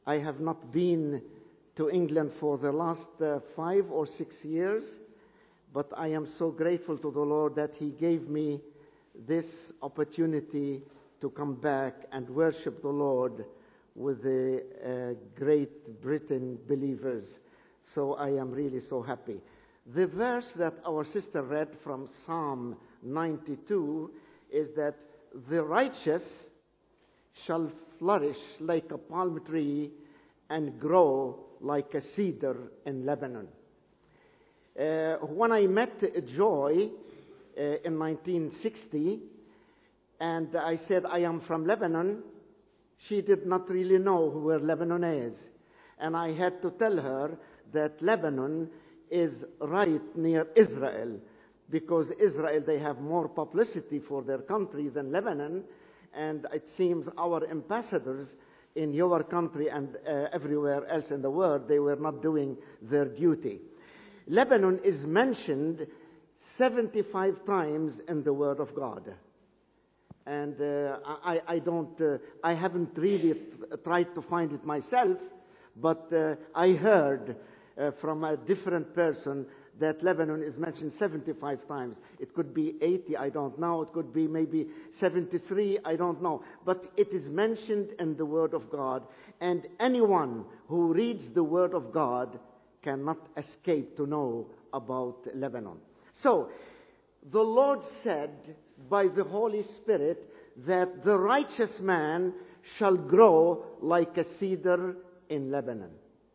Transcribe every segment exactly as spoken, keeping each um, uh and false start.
I have not been to England for the last uh, five or six years, but I am so grateful to the Lord that He gave me this opportunity to come back and worship the Lord with the uh, Great Britain believers. So I am really so happy. The verse that our sister read from Psalm ninety-two is that the righteous shall flourish like a palm tree and grow like a cedar in Lebanon. Uh, when I met Joy uh, in nineteen sixty, and I said, I am from Lebanon, she did not really know where Lebanon is. And I had to tell her that Lebanon is right near Israel, because Israel, they have more publicity for their country than Lebanon, and it seems our ambassadors in your country and uh, everywhere else in the world, they were not doing their duty. Lebanon is mentioned seventy-five times in the Word of God. And uh, I, I don't, uh, I haven't really th- tried to find it myself, but uh, I heard uh, from a different person that Lebanon is mentioned seventy-five times. It could be eighty, I don't know. It could be maybe seventy-three, I don't know. But it is mentioned in the Word of God. And anyone who reads the Word of God cannot escape to know about Lebanon. So, the Lord said by the Holy Spirit that the righteous man shall grow like a cedar in Lebanon.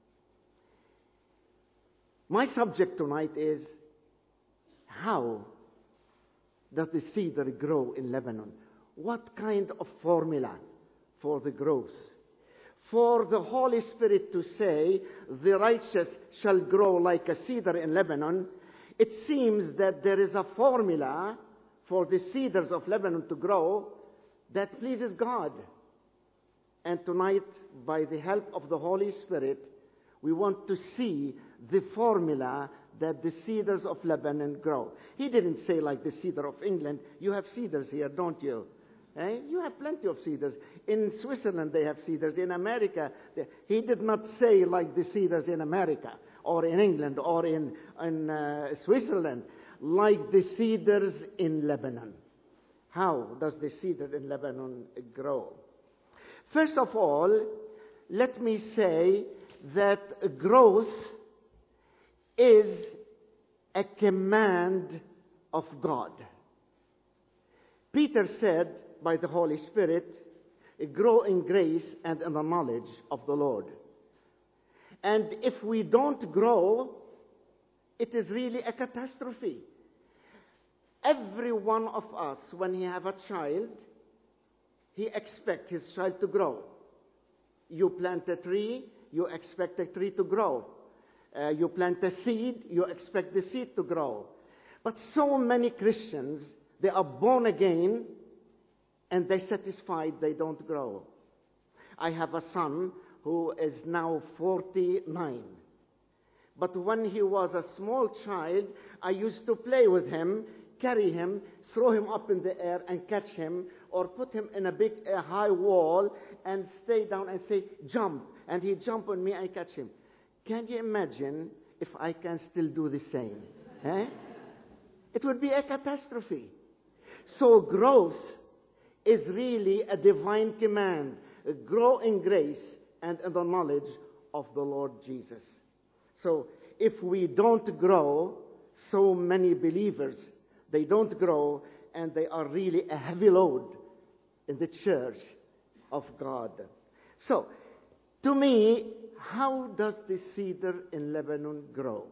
My subject tonight is, how does the cedar grow in Lebanon? What kind of formula for the growth? For the Holy Spirit to say, the righteous shall grow like a cedar in Lebanon, it seems that there is a formula for the cedars of Lebanon to grow that pleases God. And tonight, by the help of the Holy Spirit, we want to see the formula that the cedars of Lebanon grow. He didn't say like the cedar of England. You have cedars here, don't you? Eh? You have plenty of cedars. In Switzerland, they have cedars. In America, they, he did not say like the cedars in America, or in England, or in, in uh, Switzerland, like the cedars in Lebanon. How does the cedar in Lebanon grow? First of all, let me say that growth is a command of God. Peter said by the Holy Spirit, grow in grace and in the knowledge of the Lord. And if we don't grow, it is really a catastrophe. Every one of us, when he have a child, he expects his child to grow. You plant a tree, you expect the tree to grow. Uh, you plant a seed, you expect the seed to grow. But so many Christians, they are born again, and they're satisfied they don't grow. I have a son who is now forty-nine. But when he was a small child, I used to play with him, carry him, throw him up in the air and catch him, or put him in a big a high wall and stay down and say, jump. And he'd jump on me and catch him. Can you imagine if I can still do the same? Eh? It would be a catastrophe. So growth is really a divine command. Grow in grace and in the knowledge of the Lord Jesus. So if we don't grow, so many believers, they don't grow, and they are really a heavy load in the church of God. So, to me, how does the cedar in Lebanon grow?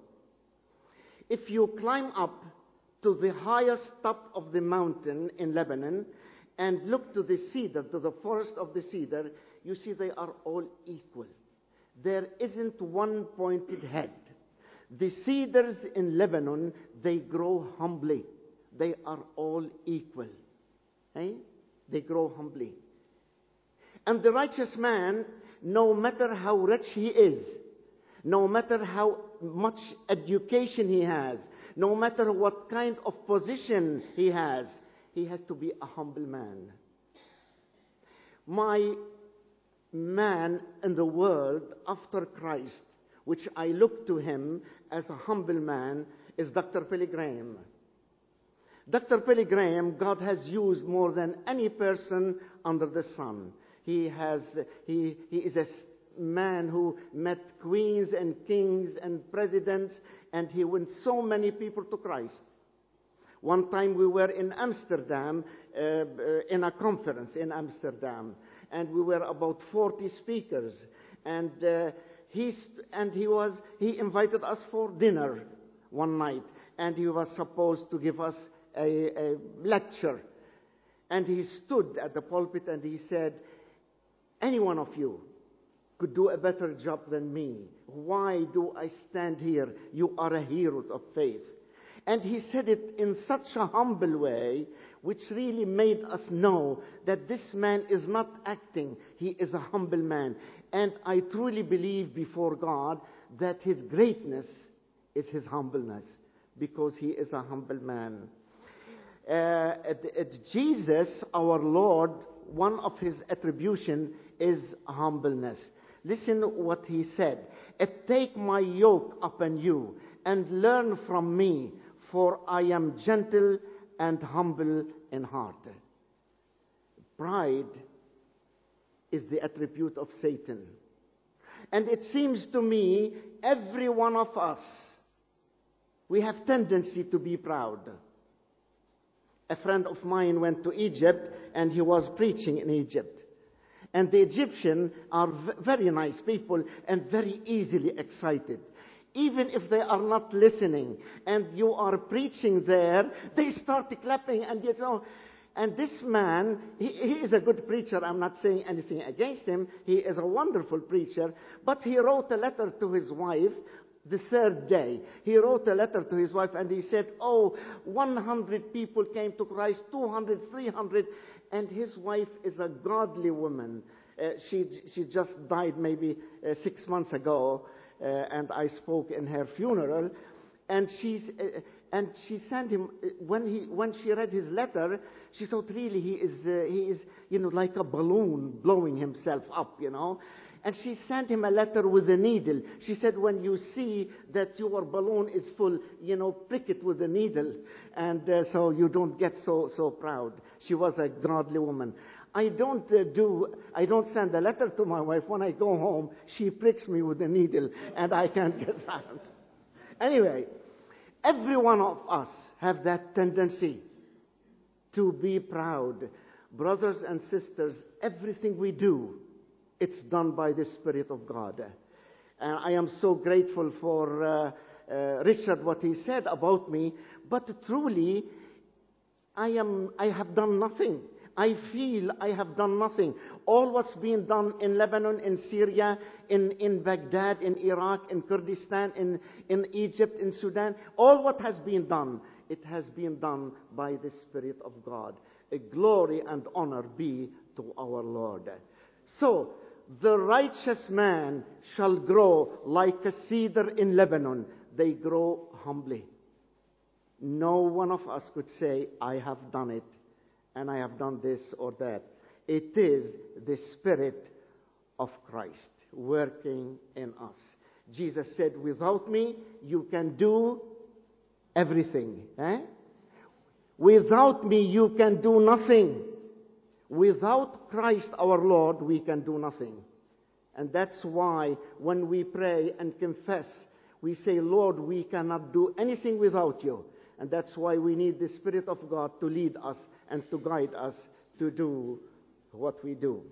If you climb up to the highest top of the mountain in Lebanon and look to the cedar, to the forest of the cedar, you see they are all equal. There isn't one pointed head. The cedars in Lebanon, they grow humbly. They are all equal. Eh? They grow humbly. And the righteous man, no matter how rich he is, no matter how much education he has, no matter what kind of position he has, he has to be a humble man. My man in the world after Christ, which I look to him as a humble man, is Doctor Billy Graham. Doctor Billy Graham, God has used more than any person under the sun. He has, he, he is a man who met queens and kings and presidents, and he won so many people to Christ. One time we were in Amsterdam, uh, uh, in a conference in Amsterdam, and we were about forty speakers, and uh, he and he was he invited us for dinner one night, and he was supposed to give us a, a lecture, and he stood at the pulpit and he said, "Any one of you could do a better job than me. Why do I stand here? You are a hero of faith." And he said it in such a humble way, which really made us know that this man is not acting. He is a humble man. And I truly believe before God that his greatness is his humbleness, because he is a humble man. Uh, at, at Jesus, our Lord, one of his attribution is humbleness. Listen what he said. "Take my yoke upon you and learn from me, for I am gentle and humble in heart." Pride is the attribute of Satan. And it seems to me, every one of us, we have tendency to be proud. A friend of mine went to Egypt, and he was preaching in Egypt. And the Egyptians are v- very nice people and very easily excited. Even if they are not listening and you are preaching there, they start clapping, and you know. And this man, he, he is a good preacher. I'm not saying anything against him. He is a wonderful preacher. But he wrote a letter to his wife the third day. He wrote a letter to his wife, and he said, "Oh, one hundred people came to Christ, two hundred, three hundred. And his wife is a godly woman. Uh, she, she just died maybe uh, six months ago. Uh, and I spoke in her funeral, and she's uh, and she sent him uh, when he when she read his letter, she thought really he is uh, he is you know like a balloon blowing himself up, you know, and she sent him a letter with a needle. She said, "When you see that your balloon is full, you know, prick it with a needle, and uh, so you don't get so so proud." She was a godly woman. I don't uh, do, I don't send a letter to my wife. When I go home, she pricks me with a needle, and I can't get out. Anyway, every one of us have that tendency to be proud. Brothers and sisters, everything we do, it's done by the Spirit of God. And I am so grateful for uh, uh, Richard, what he said about me, but truly, I am, I have done nothing. I feel I have done nothing. All what's being done in Lebanon, in Syria, in, in Baghdad, in Iraq, in Kurdistan, in, in Egypt, in Sudan, all what has been done, it has been done by the Spirit of God. A glory and honor be to our Lord. So, the righteous man shall grow like a cedar in Lebanon. They grow humbly. No one of us could say, "I have done it, and I have done this or that." It is the Spirit of Christ working in us. Jesus said, "Without me, you can do everything." Eh? Without me, you can do nothing. Without Christ our Lord, we can do nothing. And that's why when we pray and confess, we say, "Lord, we cannot do anything without you." And that's why we need the Spirit of God to lead us and to guide us to do what we do.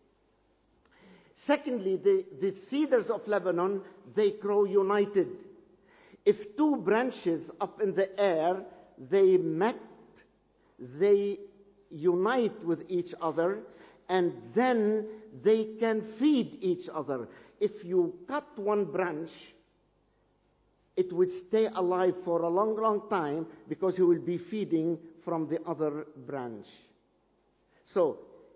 Secondly, the, the cedars of Lebanon, they grow united. If two branches up in the air, they met, they unite with each other, and then they can feed each other. If you cut one branch, it would stay alive for a long, long time because you will be feeding from the other branch. So,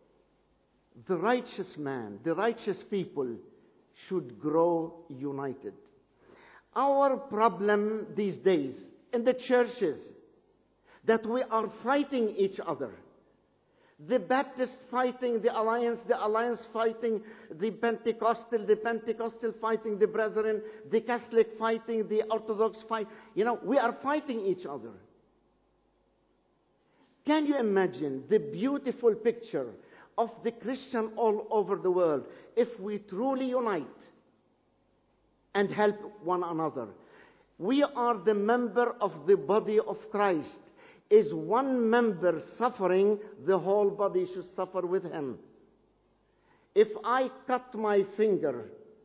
the righteous man, the righteous people should grow united. Our problem these days in the churches, that we are fighting each other. The Baptist fighting the Alliance, the Alliance fighting the Pentecostal, the Pentecostal fighting the Brethren, the Catholic fighting the Orthodox fight. You know, we are fighting each other. Can you imagine the beautiful picture of the Christian all over the world if we truly unite and help one another? We are the member of the body of Christ. Is one member suffering, the whole body should suffer with him. If I cut my finger,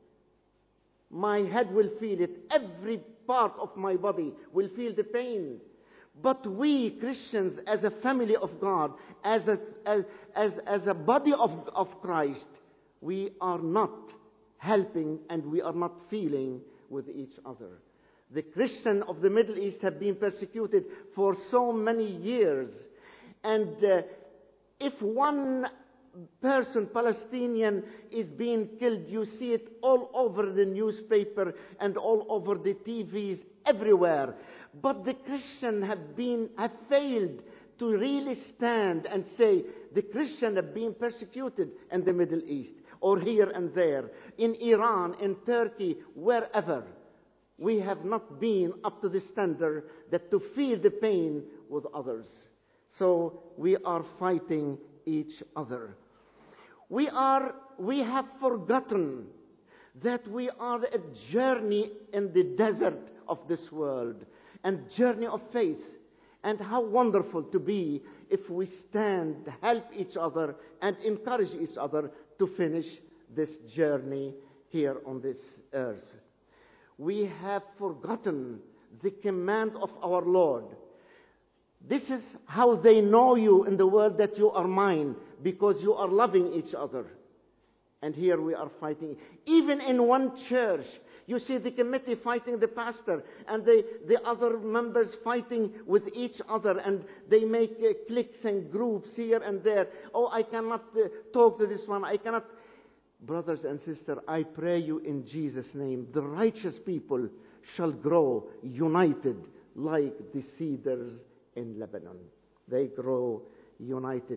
my head will feel it. Every part of my body will feel the pain. But we Christians, as a family of God, as a, as, as, as a body of, of Christ, we are not helping and we are not feeling with each other. The Christians of the Middle East have been persecuted for so many years. And uh, if one person, Palestinian, is being killed, you see it all over the newspaper and all over the T Vs, everywhere. But the Christians have been, have failed to really stand and say, the Christians have been persecuted in the Middle East, or here and there, in Iran, in Turkey, wherever. We have not been up to the standard that to feel the pain with others. So we are fighting each other. We are, we have forgotten that we are a journey in the desert of this world, and journey of faith. And how wonderful to be if we stand, help each other, and encourage each other to finish this journey here on this earth. We have forgotten the command of our Lord. This is how they know you in the world, that you are mine, because you are loving each other. And here we are fighting. Even in one church, you see the committee fighting the pastor, and the, the other members fighting with each other, and they make uh, cliques and groups here and there. Oh, I cannot uh, talk to this one. I cannot... Brothers and sisters, I pray you in Jesus' name, the righteous people shall grow united like the cedars in Lebanon. They grow united.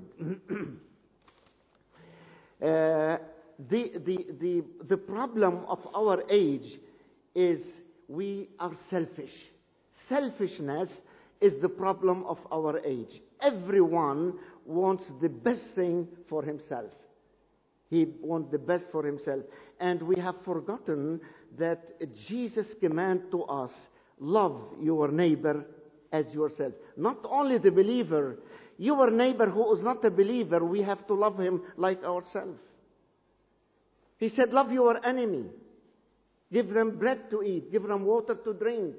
uh, the, the, the, the problem of our age is we are selfish. Selfishness is the problem of our age. Everyone wants the best thing for himself. He wants the best for himself. And we have forgotten that Jesus' command to us, love your neighbor as yourself. Not only the believer, your neighbor who is not a believer, we have to love him like ourselves. He said, love your enemy. Give them bread to eat. Give them water to drink.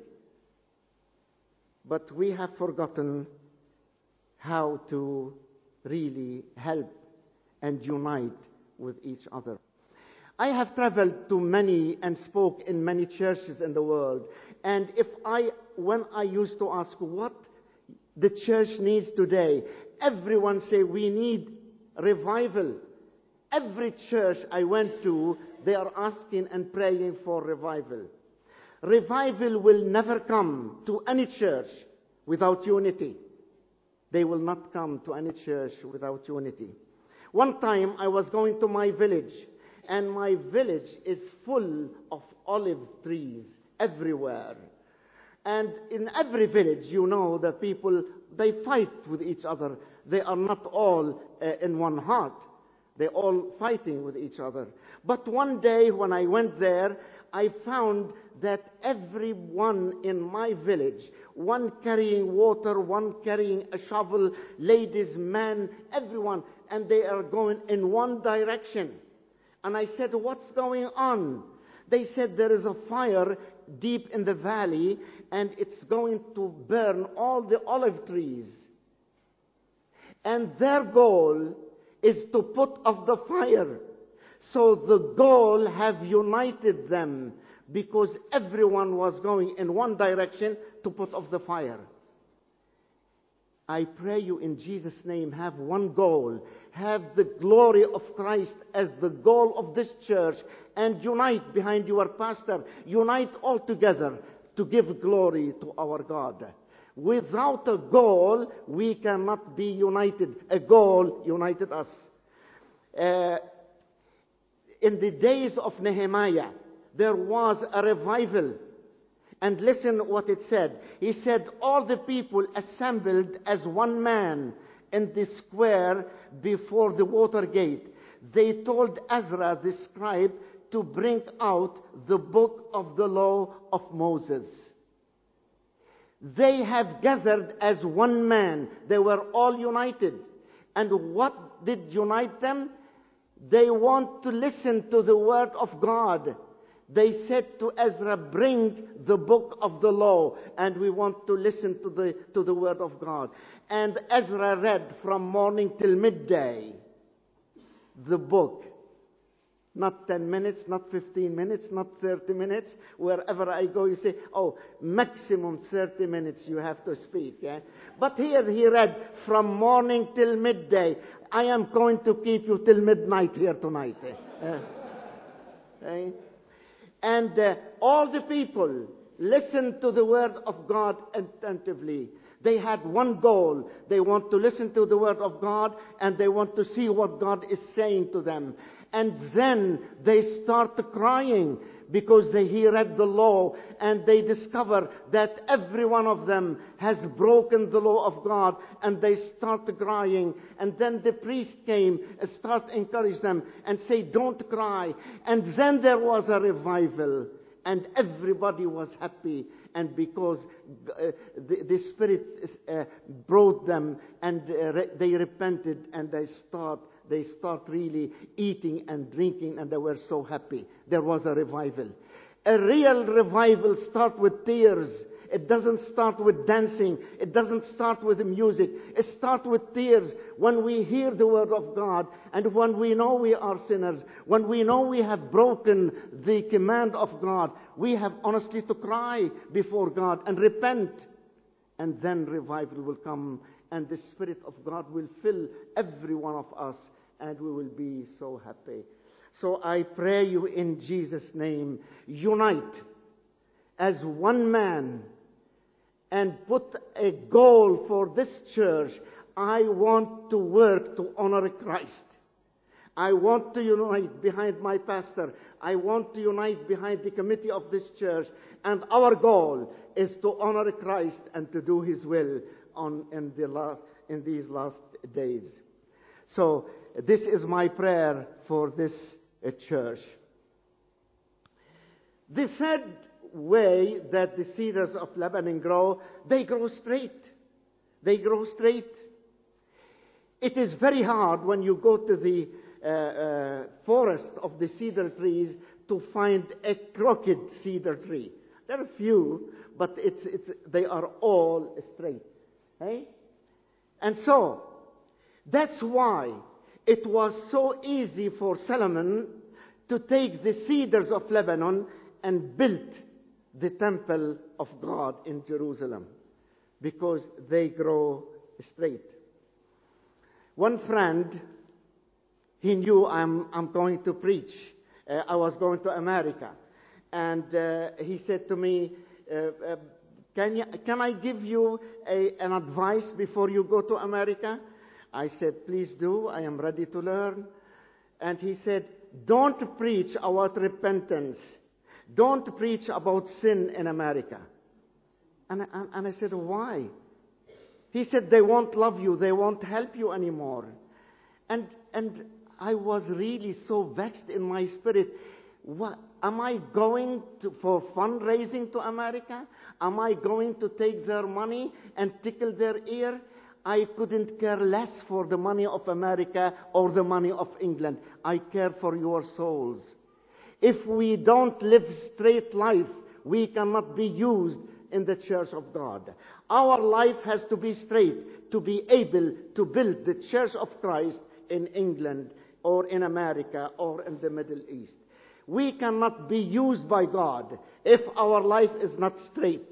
But we have forgotten how to really help and unite with each other. I have traveled to many and spoke in many churches in the world. And if I, when I used to ask what the church needs today, everyone say we need revival. Every church I went to, they are asking and praying for revival. Revival will never come to any church without unity. They will not come to any church without unity. One time I was going to my village, and my village is full of olive trees everywhere. And in every village, you know, the people, they fight with each other. They are not all uh, in one heart. They're all fighting with each other. But one day when I went there, I found that everyone in my village, one carrying water, one carrying a shovel, ladies, men, everyone, and they are going in one direction. And I said, what's going on? They said there is a fire deep in the valley, and it's going to burn all the olive trees. And their goal is to put off the fire. So the goal have united them, because everyone was going in one direction to put off the fire. I pray you in Jesus' name, have one goal. Have the glory of Christ as the goal of this church, and unite behind your pastor. Unite all together to give glory to our God. Without a goal, we cannot be united. A goal united us. Uh, in the days of Nehemiah, there was a revival. And listen what it said. He said, all the people assembled as one man in the square before the water gate. They told Ezra the scribe to bring out the book of the law of Moses. They have gathered as one man. They were all united. And what did unite them? They want to listen to the word of God. They said to Ezra, bring the book of the law, and we want to listen to the, to the word of God. And Ezra read from morning till midday the book. Not ten minutes, not fifteen minutes, not thirty minutes. Wherever I go, you say, oh, maximum thirty minutes you have to speak. Yeah? But here he read from morning till midday. I am going to keep you till midnight here tonight. Eh? Uh, eh? And uh, all the people listened to the word of God attentively. They had one goal. They want to listen to the word of God, and they want to see what God is saying to them. And then they start crying because they he read the law, and they discover that every one of them has broken the law of God, and they start crying. And then the priest came and start encourage them and say, don't cry. And then there was a revival, and everybody was happy. And because uh, the, the Spirit uh, brought them, and uh, re- they repented, and they start they start really eating and drinking, and they were so happy. There was a revival. A real revival starts with tears. It doesn't start with dancing. It doesn't start with music. It starts with tears. When we hear the word of God, and when we know we are sinners, when we know we have broken the command of God, we have honestly to cry before God and repent. And then revival will come, and the Spirit of God will fill every one of us, and we will be so happy. So I pray you in Jesus' name, unite as one man and put a goal for this church. I want to work to honor Christ. I want to unite behind my pastor. I want to unite behind the committee of this church. And our goal is to honor Christ and to do His will on in the last in these last days. So this is my prayer for this uh, church. The third way that the cedars of Lebanon grow, they grow straight. They grow straight. It is very hard when you go to the uh, uh, forest of the cedar trees to find a crooked cedar tree. There are few, but it's, it's, they are all straight. Hey? And so, that's why it was so easy for Solomon to take the cedars of Lebanon and build the temple of God in Jerusalem, because they grow straight. One friend, he knew I'm, I'm going to preach. Uh, I was going to America. And uh, he said to me, uh, uh, can, you, can I give you a, an advice before you go to America? I said, please do. I am ready to learn. And he said, don't preach about repentance. Don't preach about sin in America. And, and, and I said, why? He said, they won't love you. They won't help you anymore. And, and I was really so vexed in my spirit. What, am I going to, for fundraising to America? Am I going to take their money and tickle their ear? I couldn't care less for the money of America or the money of England. I care for your souls. If we don't live straight life, we cannot be used in the church of God. Our life has to be straight to be able to build the church of Christ in England or in America or in the Middle East. We cannot be used by God if our life is not straight.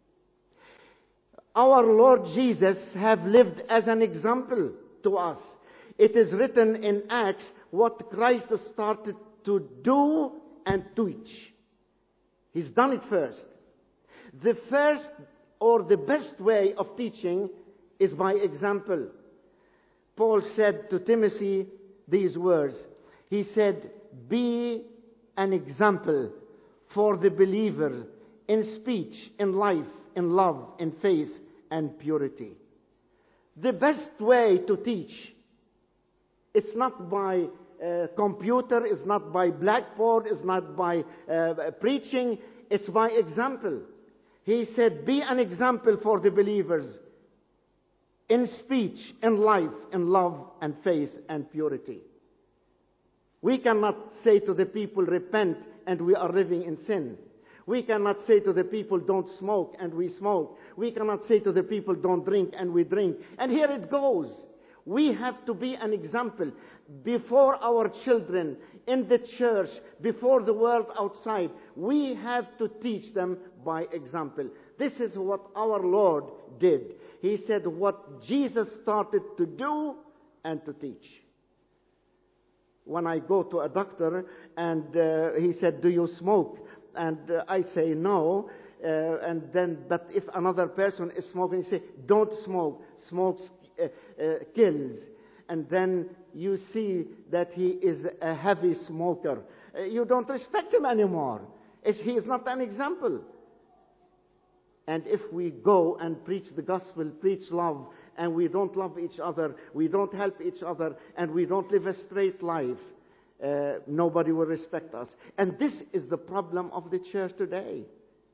Our Lord Jesus have lived as an example to us. It is written in Acts what Christ started to do and teach. He's done it first. The first or the best way of teaching is by example. Paul said to Timothy these words. He said, be an example for the believer in speech, in life, in love, in faith, and purity. The best way to teach, it's not by uh, computer, it's not by blackboard, it's not by uh, preaching, it's by example. He said, be an example for the believers in speech, in life, in love, and faith, and purity. We cannot say to the people, repent, and we are living in sin. We cannot say to the people, don't smoke, and we smoke. We cannot say to the people, don't drink, and we drink. And here it goes. We have to be an example before our children, in the church, before the world outside. We have to teach them by example. This is what our Lord did. He said what Jesus started to do and to teach. When I go to a doctor and uh, he said, do you smoke? And uh, I say no. Uh, and then, but if another person is smoking, he say, don't smoke. Smoke uh, uh, kills. And then you see that he is a heavy smoker. Uh, you don't respect him anymore. If he is not an example. And if we go and preach the gospel, preach love, and we don't love each other, we don't help each other, and we don't live a straight life, uh, nobody will respect us. And this is the problem of the church today.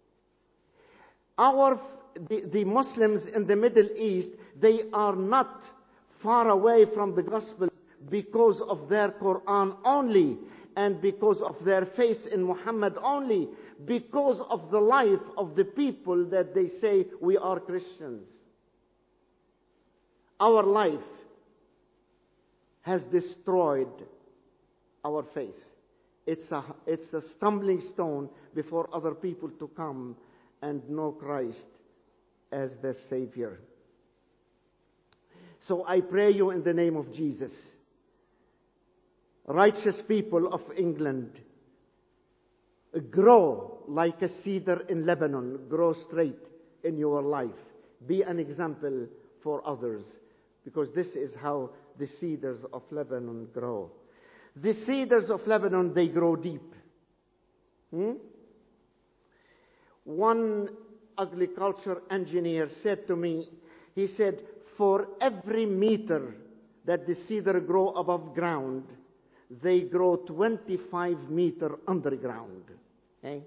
Our, the, the Muslims in the Middle East, they are not far away from the gospel because of their Quran only, and because of their faith in Muhammad only, because of the life of the people that they say we are Christians. Our life has destroyed our faith. It's a, it's a stumbling stone before other people to come and know Christ as their Savior. So I pray you in the name of Jesus, righteous people of England, grow like a cedar in Lebanon. Grow straight in your life. Be an example for others, because this is how the cedars of Lebanon grow. The cedars of Lebanon, they grow deep. Hmm? One agriculture engineer said to me, he said, for every meter that the cedar grow above ground, they grow twenty-five meters underground. Okay?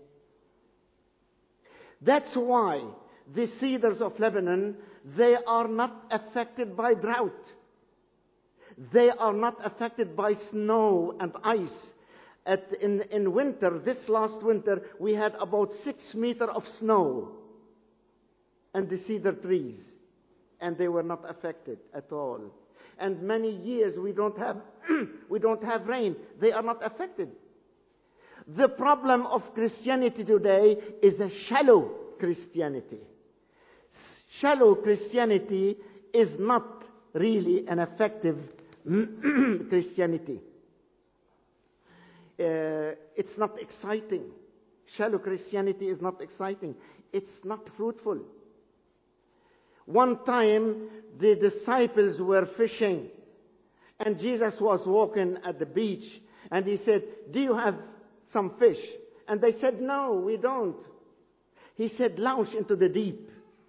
That's why the cedars of Lebanon, they are not affected by drought. They are not affected by snow and ice. At, in, in winter, this last winter, we had about six meters of snow and the cedar trees, and they were not affected at all. And many years we don't have we don't have rain. They are not affected. The problem of Christianity today is a shallow Christianity. Shallow Christianity is not really an effective Christianity. Uh, it's not exciting. Shallow Christianity is not exciting. It's not fruitful. One time, the disciples were fishing, and Jesus was walking at the beach, and he said, do you have some fish? And they said, no, we don't. He said, launch into the deep.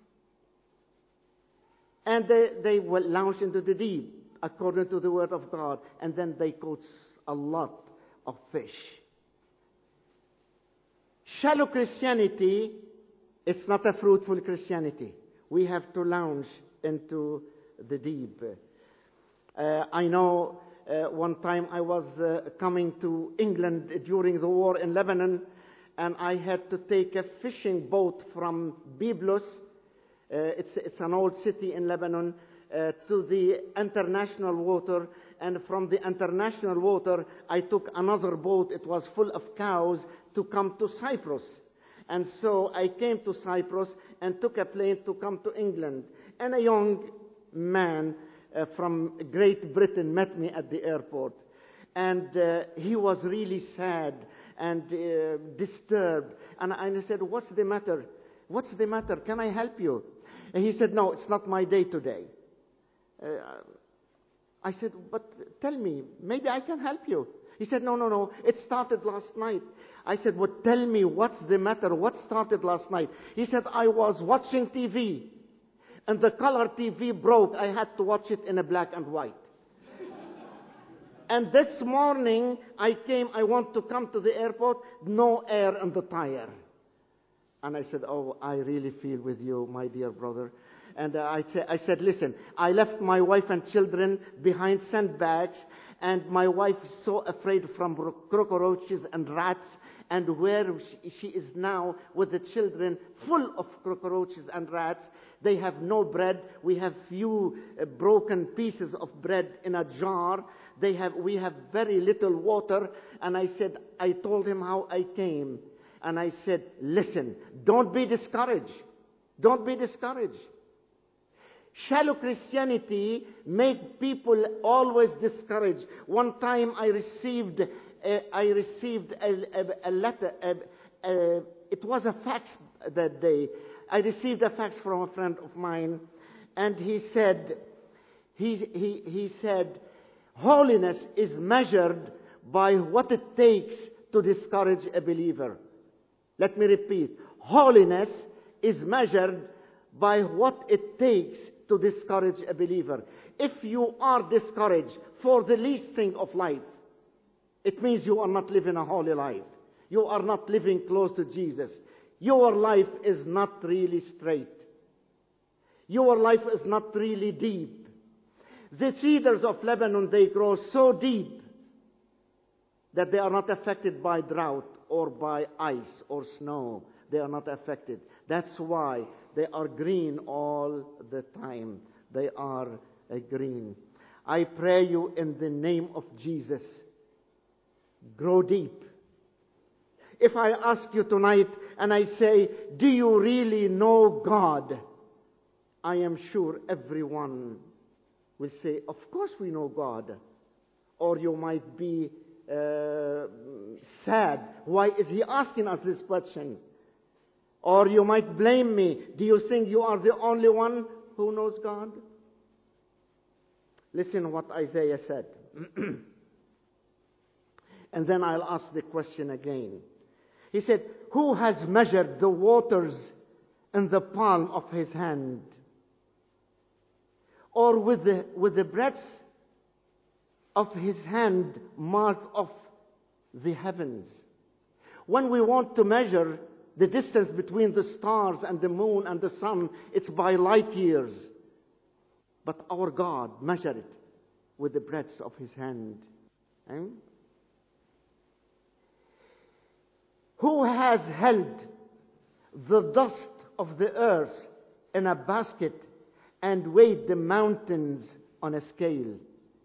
And they, they will launch into the deep, according to the word of God, and then they caught a lot of fish. Shallow Christianity, it's not a fruitful Christianity. We have to launch into the deep. Uh, I know uh, one time I was uh, coming to England during the war in Lebanon, and I had to take a fishing boat from Byblos, uh, it's, it's an old city in Lebanon, uh, to the international water. And from the international water, I took another boat. It was full of cows to come to Cyprus. And so I came to Cyprus and took a plane to come to England. And a young man uh, from Great Britain met me at the airport. And uh, he was really sad and uh, disturbed. And I said, what's the matter? What's the matter? Can I help you? And he said, no, it's not my day today. Uh, I said, but tell me, maybe I can help you. He said, no, no, no, it started last night. I said, well, tell me, what's the matter? What started last night? He said, I was watching T V, and the color T V broke. I had to watch it in a black and white. And this morning, I came, I want to come to the airport, no air in the tire. And I said, oh, I really feel with you, my dear brother. And uh, I, sa- I said, listen, I left my wife and children behind sandbags, and my wife is so afraid from ro- cockroaches and rats, and where she, she is now with the children full of cockroaches and rats. They have no bread. We have few uh, broken pieces of bread in a jar. They have, we have very little water. And I said, I told him how I came. And I said, listen, don't be discouraged. Don't be discouraged. Shallow Christianity make people always discouraged. One time I received, uh, I received a, a, a letter. A, a, it was a fax that day. I received a fax from a friend of mine, and he said, he he he said, holiness is measured by what it takes to discourage a believer. Let me repeat. Holiness is measured by what it takes to discourage a believer. If you are discouraged for the least thing of life, it means you are not living a holy life. You are not living close to Jesus. Your life is not really straight. Your life is not really deep. The cedars of Lebanon, they grow so deep that they are not affected by drought or by ice or snow. They are not affected. That's why they are green all the time. They are uh, green. I pray you in the name of Jesus, grow deep. If I ask you tonight and I say, do you really know God? I am sure everyone will say, of course we know God. Or you might be uh, sad. Why is he asking us this question? Or you might blame me. Do you think you are the only one who knows God? Listen what Isaiah said. And then I'll ask the question again. He said, who has measured the waters in the palm of his hand? Or with the, with the breadth of his hand mark off the heavens? When we want to measure the distance between the stars and the moon and the sun, it's by light years. But our God measured it with the breadth of his hand. Eh? Who has held the dust of the earth in a basket and weighed the mountains on a scale?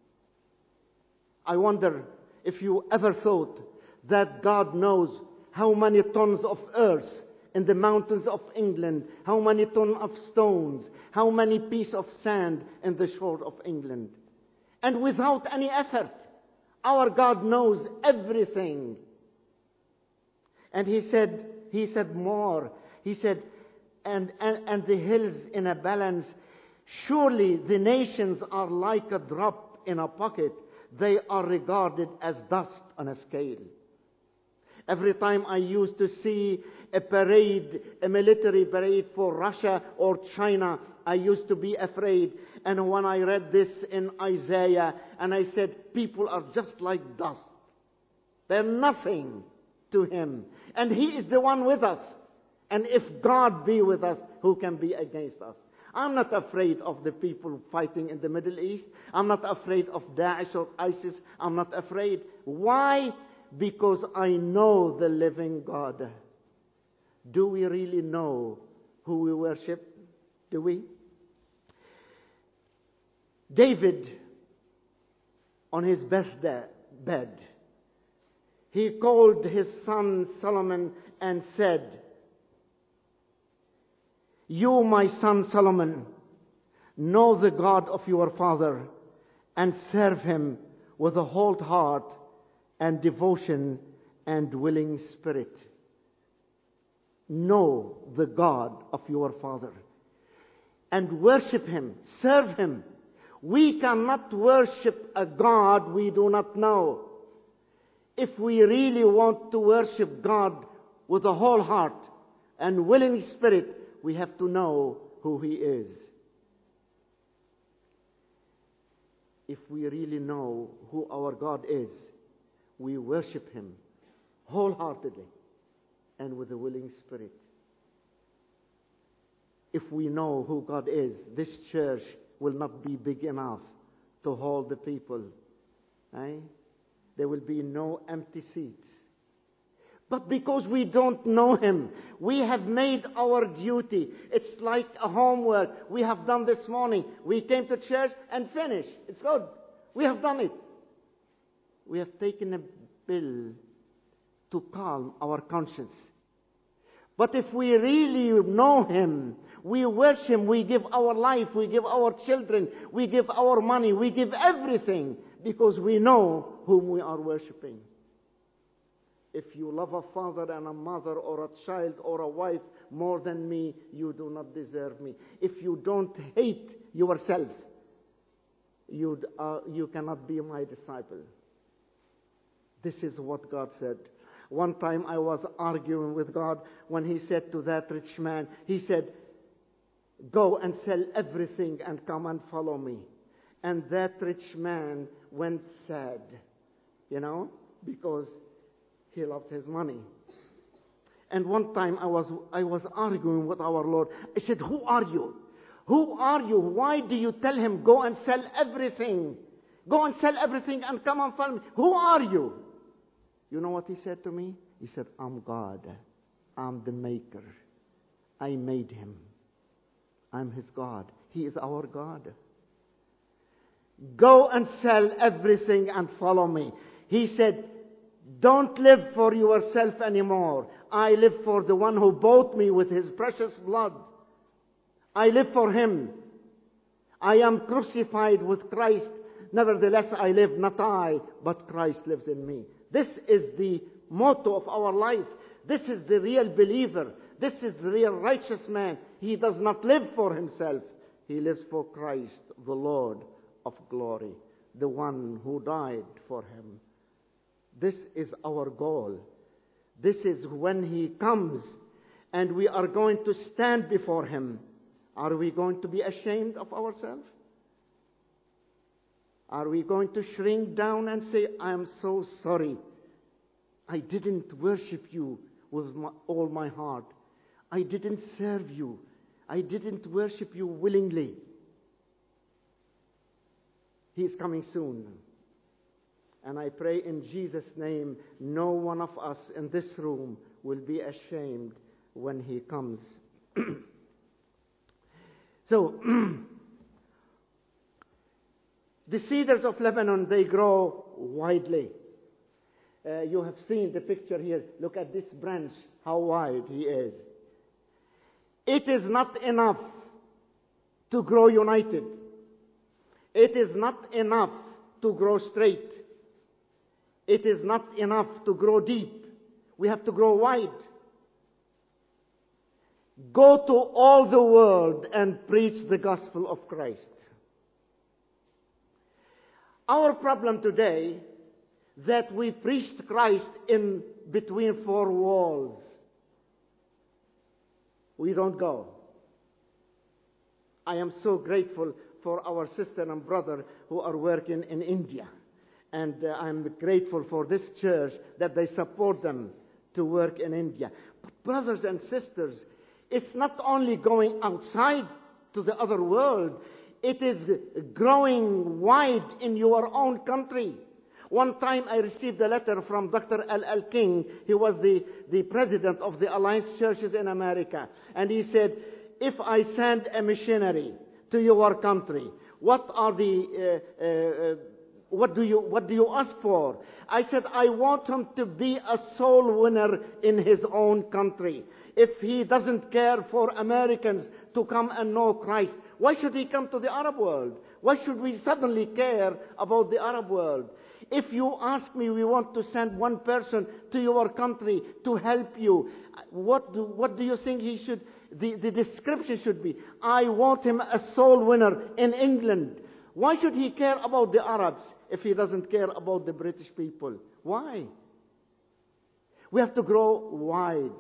I wonder if you ever thought that God knows how many tons of earth in the mountains of England, how many tons of stones, how many pieces of sand in the shore of England. And without any effort, our God knows everything. And he said, he said more. He said, and, and, and the hills in a balance. Surely the nations are like a drop in a pocket. They are regarded as dust on a scale. Every time I used to see a parade, a military parade for Russia or China, I used to be afraid. And when I read this in Isaiah, and I said, people are just like dust. They're nothing to him. And he is the one with us. And if God be with us, who can be against us? I'm not afraid of the people fighting in the Middle East. I'm not afraid of Daesh or ISIS. I'm not afraid. Why? Because I know the living God. Do we really know who we worship? Do we? David, on his best bed, he called his son Solomon and said, you, my son Solomon, know the God of your father and serve him with a whole heart and devotion and willing spirit. know the God of your father and worship him, serve him. We cannot worship a God we do not know. If we really want to worship God with a whole heart and willing spirit, we have to know who he is. If we really know who our God is, we worship him wholeheartedly and with a willing spirit. If we know who God is, this church will not be big enough to hold the people. Eh? There will be no empty seats. But because we don't know him, we have made our duty. It's like a homework we have done this morning. We came to church and finished. It's good. We have done it. We have taken a pill to calm our conscience. But if we really know him, we worship him, we give our life, we give our children, we give our money, we give everything because we know whom we are worshiping. If you love a father and a mother or a child or a wife more than me, you do not deserve me. If you don't hate yourself, you, uh, you cannot be my disciple. This is what God said. One time I was arguing with God when he said to that rich man, he said, go and sell everything and come and follow me. And that rich man went sad, you know, because he loved his money. And one time I was I was arguing with our Lord. I said, who are you? Who are you? Why do you tell him, go and sell everything? Go and sell everything and come and follow me. Who are you? You know what he said to me? He said, I'm God. I'm the maker. I made him. I'm his God. He is our God. Go and sell everything and follow me. He said, don't live for yourself anymore. I live for the one who bought me with his precious blood. I live for him. I am crucified with Christ. Nevertheless, I live, not I, but Christ lives in me. This is the motto of our life. This is the real believer. This is the real righteous man. He does not live for himself. He lives for Christ, the Lord of glory, the one who died for him. This is our goal. This is when he comes and we are going to stand before him. Are we going to be ashamed of ourselves? Are we going to shrink down and say, I am so sorry. I didn't worship you with my, all my heart. I didn't serve you. I didn't worship you willingly. He is coming soon. And I pray in Jesus' name, no one of us in this room will be ashamed when he comes. So, the cedars of Lebanon, they grow widely. Uh, you have seen the picture here. Look at this branch, how wide he is. It is not enough to grow united. It is not enough to grow straight. It is not enough to grow deep. We have to grow wide. Go to all the world and preach the gospel of Christ. Our problem today that we preached Christ in between four walls. We don't go. I am so grateful for our sister and brother who are working in India. And uh, I'm grateful for this church that they support them to work in India. But brothers and sisters, it's not only going outside to the other world. It is growing wide in your own country. One time I received a letter from Doctor L L King. He was the, the president of the Alliance Churches in America. And he said, if I send a missionary to your country, what are the... Uh, uh, What do you what do you ask for? I said, I want him to be a soul winner in his own country. If he doesn't care for Americans to come and know Christ, why should he come to the Arab world? Why should we suddenly care about the Arab world? If you ask me, we want to send one person to your country to help you, what do, what do you think he should, the, the description should be? I want him a soul winner in England. Why should he care about the Arabs if he doesn't care about the British people? Why? We have to grow wide.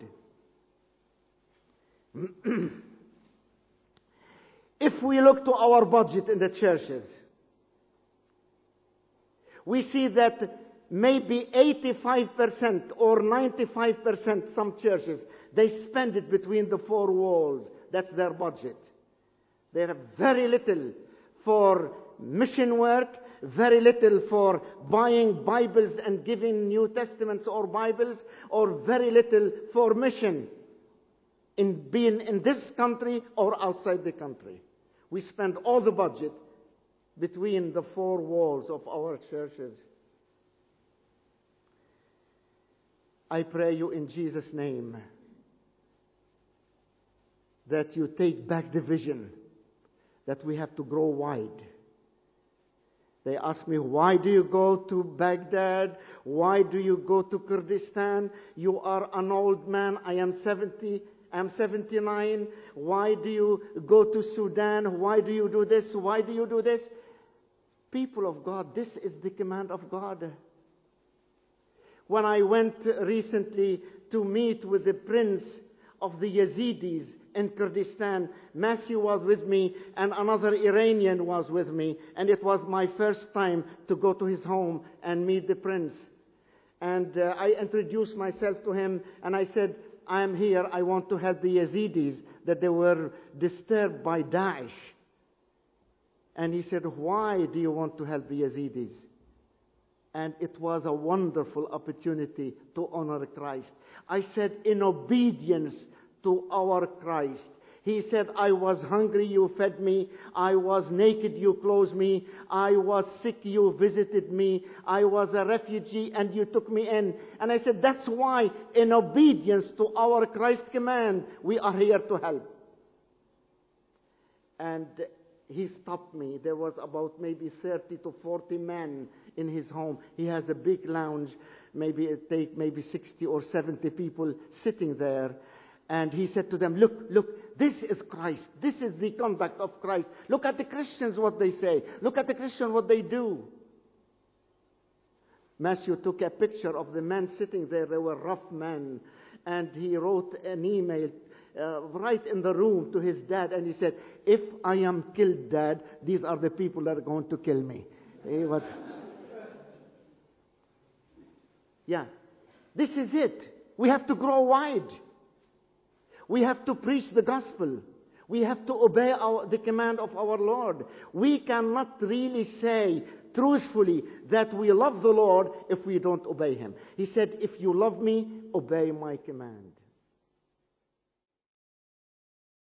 If we look to our budget in the churches, we see that maybe eighty-five percent or ninety-five percent, some churches, they spend it between the four walls. That's their budget. They have very little for mission work, very little for buying Bibles and giving New Testaments or Bibles, or very little for mission in being in this country or outside the country. We spend all the budget between the four walls of our churches. I pray you in Jesus' name that you take back the vision that we have to grow wide. They ask me, why do you go to Baghdad? Why do you go to Kurdistan? You are an old man. I am seventy. I'm seventy-nine. Why do you go to Sudan? Why do you do this? Why do you do this? People of God, this is the command of God. When I went recently to meet with the prince of the Yazidis in Kurdistan, Matthew was with me and another Iranian was with me, and it was my first time to go to his home and meet the prince. And uh, I introduced myself to him and I said, I am here, I want to help the Yazidis, that they were disturbed by Daesh. And he said, why do you want to help the Yazidis? And it was a wonderful opportunity to honor Christ. I said, in obedience to our Christ. He said, I was hungry, you fed me. I was naked, you clothed me. I was sick, you visited me. I was a refugee, and you took me in. And I said, that's why, in obedience to our Christ command, we are here to help. And he stopped me. There was about maybe thirty to forty men in his home. He has a big lounge. Maybe it take maybe sixty or seventy people sitting there. And he said to them, look, look, this is Christ. This is the conduct of Christ. Look at the Christians, what they say. Look at the Christians, what they do. Matthew took a picture of the men sitting there. They were rough men. And he wrote an email uh, right in the room to his dad. And he said, if I am killed, Dad, these are the people that are going to kill me. Eh, what? Yeah. This is it. We have to grow wide. We have to preach the gospel. We have to obey our, the command of our Lord. We cannot really say truthfully that we love the Lord if we don't obey Him. He said, if you love me, obey my command.